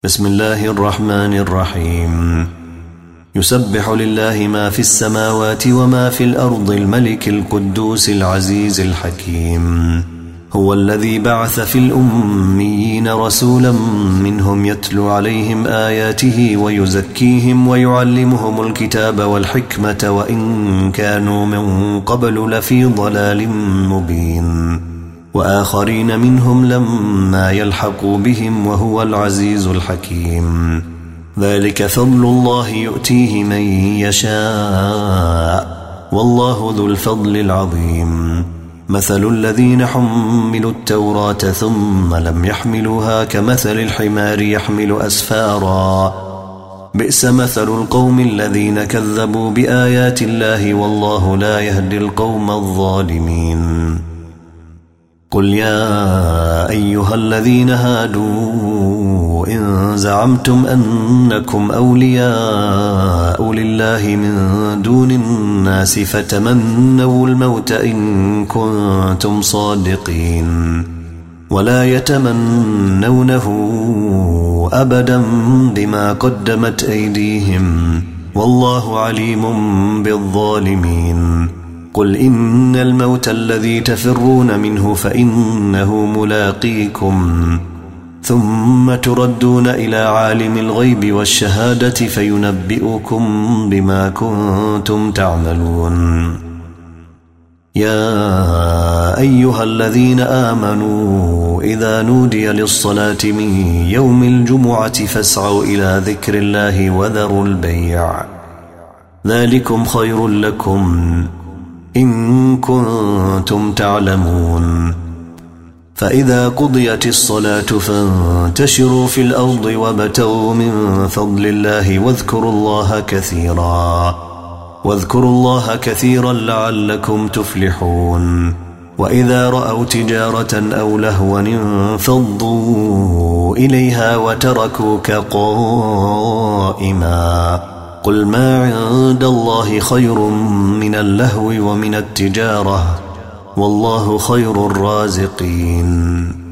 بسم الله الرحمن الرحيم. يسبح لله ما في السماوات وما في الأرض الملك القدوس العزيز الحكيم. هو الذي بعث في الأميين رسولا منهم يتلو عليهم آياته ويزكيهم ويعلمهم الكتاب والحكمة وإن كانوا من قبل لفي ضلال مبين، وآخرين منهم لما يلحقوا بهم وهو العزيز الحكيم. ذلك فضل الله يؤتيه من يشاء والله ذو الفضل العظيم. مثل الذين حملوا التوراة ثم لم يحملوها كمثل الحمار يحمل أسفارا، بئس مثل القوم الذين كذبوا بآيات الله والله لا يهدي القوم الظالمين. قل يا أيها الذين هادوا إن زعمتم أنكم أولياء لله من دون الناس فتمنوا الموت إن كنتم صادقين، ولا يتمنونه أبدا بما قدمت أيديهم والله عليم بالظالمين. قل إن الموت الذي تفرون منه فإنه ملاقيكم ثم تردون إلى عالم الغيب والشهادة فينبئكم بما كنتم تعملون. يا أيها الذين آمنوا إذا نودي للصلاة من يوم الجمعة فاسعوا إلى ذكر الله وذروا البيع، ذلكم خير لكم إن كنتم تعلمون. فإذا قضيت الصلاة فانتشروا في الأرض وابتغوا من فضل الله واذكروا الله كثيرا لعلكم تفلحون. وإذا رأوا تجارة أو لهوا انفضوا إليها وتركوك قائما. قل ما عند الله خير من اللهو ومن التجارة والله خير الرازقين.